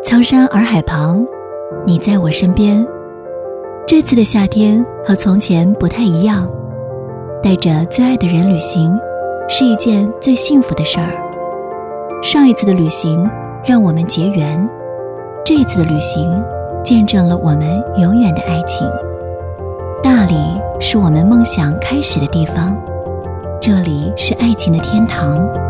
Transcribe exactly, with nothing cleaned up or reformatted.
苍山洱海旁，你在我身边。这次的夏天和从前不太一样，带着最爱的人旅行是一件最幸福的事儿。上一次的旅行让我们结缘，这一次的旅行见证了我们永远的爱情。大理是我们梦想开始的地方，这里是爱情的天堂。